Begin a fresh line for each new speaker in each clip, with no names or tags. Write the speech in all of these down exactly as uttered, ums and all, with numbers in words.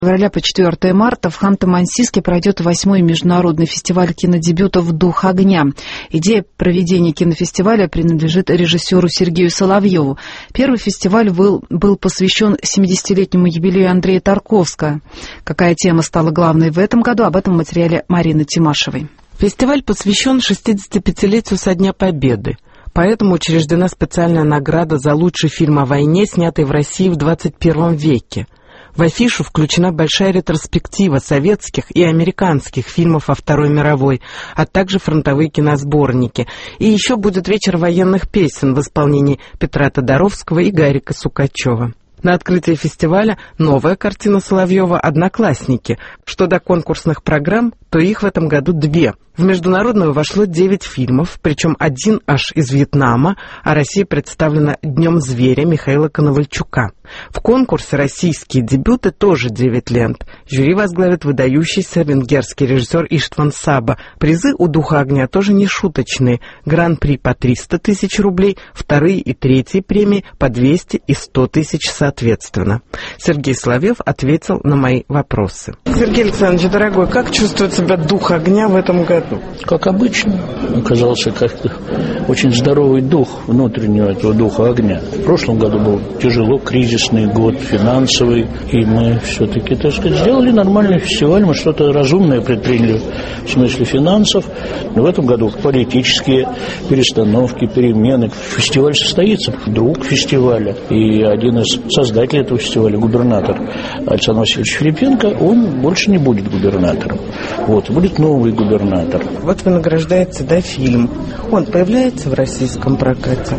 февраля по четвёртое марта в Ханты-Мансийске пройдет восьмой международный фестиваль кинодебютов «Дух огня». Идея проведения кинофестиваля принадлежит режиссеру Сергею Соловьеву. Первый фестиваль был, был посвящен семидесятилетнему юбилею Андрея Тарковского. Какая тема стала главной в этом году, об этом в материале Марины Тимашевой.
Фестиваль посвящен шестидесятипятилетию со Дня Победы. Поэтому учреждена специальная награда за лучший фильм о войне, снятый в России в двадцать первом веке. В афишу включена большая ретроспектива советских и американских фильмов о Второй мировой, а также фронтовые киносборники. И еще будет вечер военных песен в исполнении Петра Тодоровского и Гарика Сукачева. На открытии фестиваля новая картина Соловьева «Одноклассники». Что до конкурсных программ, то их в этом году две. В международную вошло девять фильмов, причем один аж из Вьетнама, а Россия представлена «Днем зверя» Михаила Коновальчука. В конкурсе «Российские дебюты» тоже девять лент. Жюри возглавит выдающийся венгерский режиссер Иштван Саба. Призы у «Духа огня» тоже не шуточные. Гран-при по триста тысяч рублей, вторые и третьи премии по двести и сто тысяч соответственно. Сергей Соловьев ответил на мои вопросы.
Сергей Александрович, дорогой, как чувствует себя «Дух огня» в этом году?
Как обычно, оказался как-то очень здоровый дух внутреннего этого духа огня. В прошлом году был тяжело, кризисный год, финансовый, и мы все-таки, так сказать, сделали нормальный фестиваль, мы что-то разумное предприняли в смысле финансов. Но в этом году политические перестановки, перемены. Фестиваль состоится, друг фестиваля, и один из создателей этого фестиваля, губернатор Александр Васильевич Филипенко, он больше не будет губернатором. Вот, будет новый губернатор.
Вот вы награждаете, да, фильм. Он появляется в российском прокате?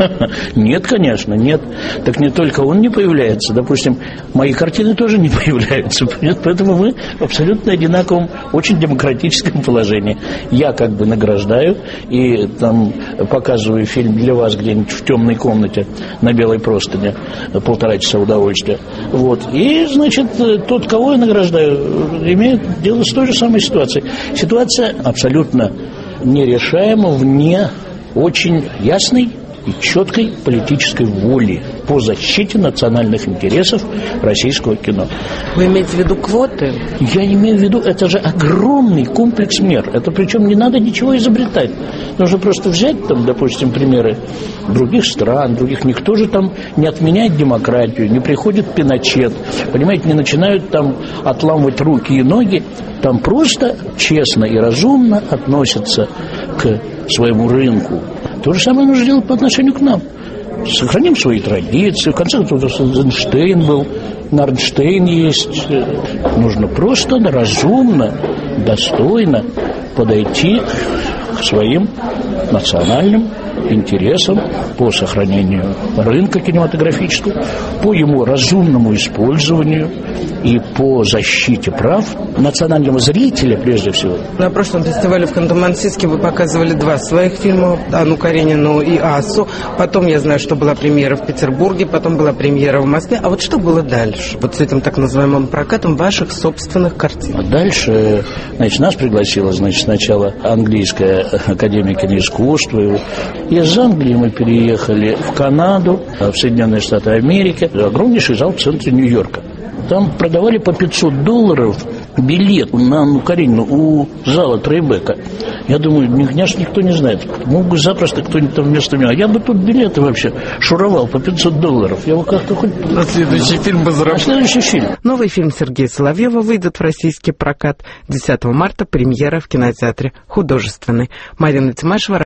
Нет, конечно, нет. Так не только он не появляется. Допустим, мои картины тоже не появляются. Поэтому мы в абсолютно одинаковом, очень демократическом положении. Я как бы награждаю и там показываю фильм для вас где-нибудь в темной комнате на белой простыне. Полтора часа удовольствия. Вот. И, значит, тот, кого я награждаю, имеет дело с той же самой ситуацией. Ситуация абсолютно нерешаема вне очень ясной и четкой политической воли по защите национальных интересов российского кино.
Вы имеете в виду квоты?
Я имею в виду, это же огромный комплекс мер. Это причем не надо ничего изобретать. Нужно просто взять, там, допустим, примеры других стран, других. Никто же там не отменяет демократию, не приходит Пиночет, понимаете, не начинают там отламывать руки и ноги. Там просто честно и разумно относятся к своему рынку. То же самое нужно делать по отношению к нам. Сохраним свои традиции. В конце концов, Эйзенштейн был, Нарнштейн есть. Нужно просто разумно, достойно подойти к своим национальным интересам по сохранению рынка кинематографического, по его разумному использованию и по защите прав национального зрителя, прежде всего.
На прошлом фестивале в Ханты-Мансийске вы показывали два своих фильма, Анну Каренину и Асу. Потом, я знаю, что была премьера в Петербурге, потом была премьера в Москве. А вот что было дальше? Вот с этим так называемым прокатом ваших собственных картин.
А дальше, значит, нас пригласила, значит, сначала английская академия киноискусства. Из Англии мы переехали в Канаду, в Соединенные Штаты Америки, огромнейший зал в центре Нью-Йорка. Там продавали по пятьсот долларов билет на Анну Каренину у зала Трайбека. Я думаю, меня ж никто не знает. Мог бы запросто кто-нибудь там вместо меня. Я бы тут билеты вообще шуровал по пятьсот долларов. Я бы как-то хоть...
На следующий фильм бы заработал.
На следующий фильм.
Новый фильм Сергея Соловьева выйдет в российский прокат. десятого марта премьера в кинотеатре «Художественный». Марина Тимашева.